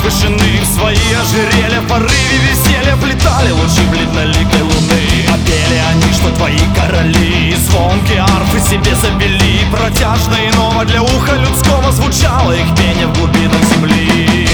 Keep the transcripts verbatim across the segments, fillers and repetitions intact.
возвышены в свои ожерелья, в порыве веселья влетали лучи бледноликой луны. А пели они, что твои короли звонкие арфы себе завели. Протяжно и ново для уха людского звучало их пение в глубинах земли.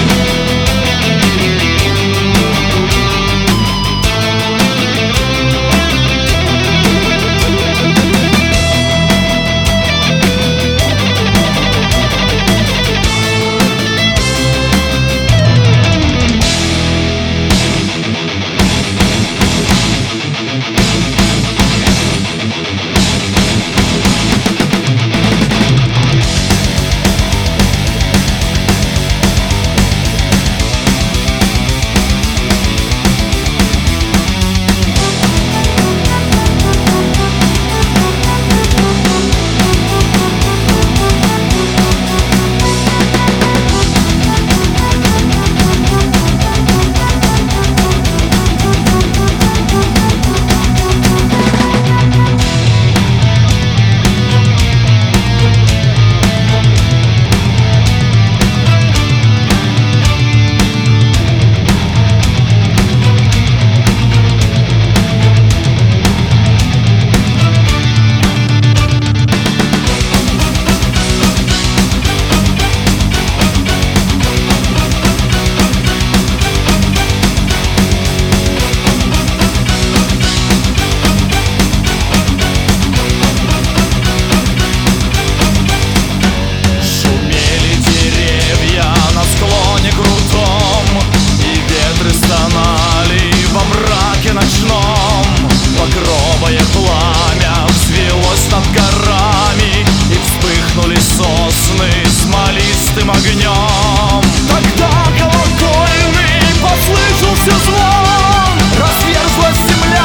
Огнем. Тогда колокольный послышался звон, разверзлась земля,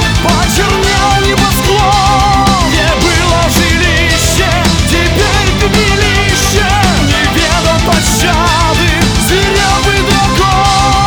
почернел небосклон. Где было жилище, теперь пепелище, не ведал пощады свирепый дракон.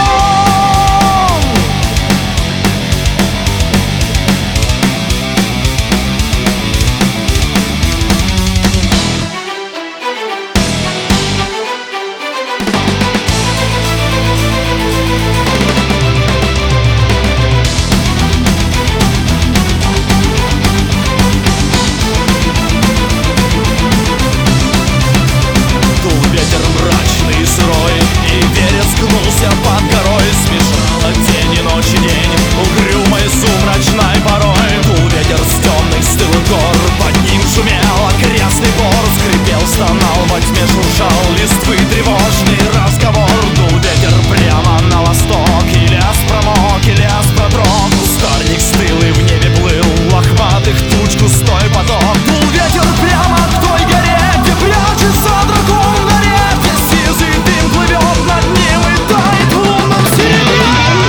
Под горой смешала тень и ночь и день, угрюмой сумрачной порой. Дул ветер с темных стылых гор, под ним шумел окрестный бор. Скрипел, стонал, во тьме шуршал листвы тревожный разговор. Дул ветер прямо на восток, и лес промок, и лес продрог. Кустарник стыл и в небе плыл лохматых туч густой поток. Дул ветер прямо к той горе, где прячется дракон в норе, где сизый дым плывет над ним и тает в лунном серебре.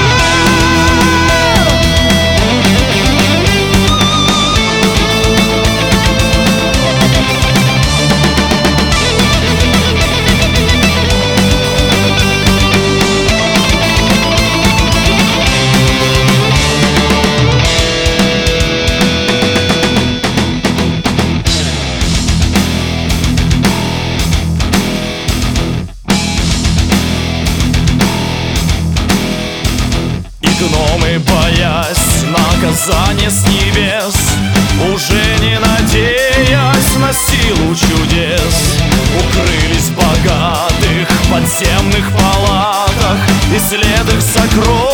Гномы, боясь наказания с небес, уже не надеясь на силу чудес, укрылись в богатых подземных палатах и след их сокровищ